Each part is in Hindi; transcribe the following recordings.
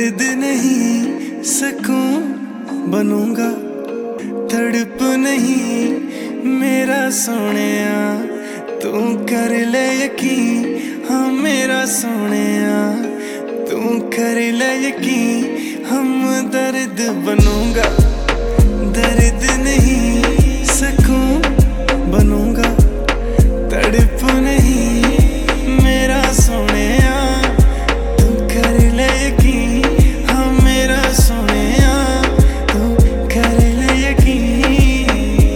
दर्द नहीं सकूं बनूंगा, तड़प नहीं मेरा सोनिया, तू कर ले यकीन हाँ मेरा सोनिया, तू कर ले यकीन हम दर्द बनूंगा, दर्द नहीं सकूं बनूंगा, तड़प नहीं मेरा सोनिया, तू कर ले यकीन हाँ मेरा सोनिया, तू कर ले यकीन।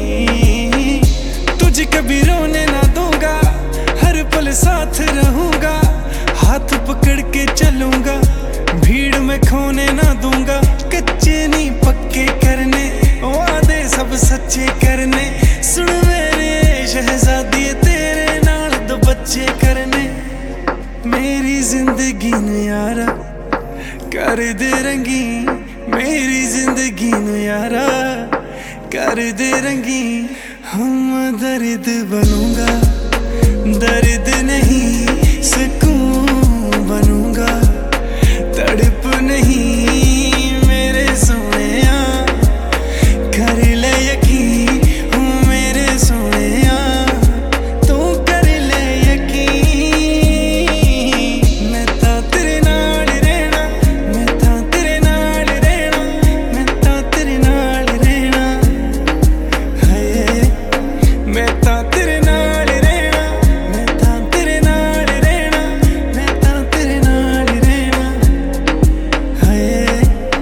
तुझे कभी रोने ना दूंगा, हर पल साथ रहूंगा, हाथ पकड़ के चलूंगा, भीड़ में खोने ना दूंगा, कच्चे नहीं पक्के करने, वादे सब सच्चे करने, सुन मेरे शहजादी तेरे नाल दो बच्चे करने, मेरी जिंदगी नू यारा कर दे रंगीन, मेरी जिंदगी नू यारा कर दे रंगीन, हम दर्द बनूंगा, दर्द नहीं सकूं बनूंगा, तड़प नहीं मेरे सोनिया, कर ले यकीन हूँ मेरे सोनिया, तू कर ले यकीन। मैं तां तेरे नाल रहना, मैं तां तेरे नाल रहना, मैं तां तेरे नाल रहना, हाय मैं तां तेरे नाल रहना, मैं तां तेरे नाल रहना, मैं तां तेरे नाल रहना, हाय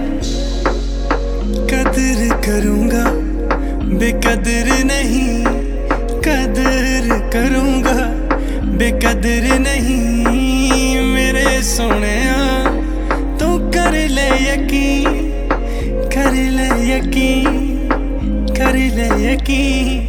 कदर करूंगा बेकदर नहीं, कदर करूंगा बेकदर नहीं मेरे सोनिया, तू कर ले यकीन, कर ले यकीन, कर ले यकीन।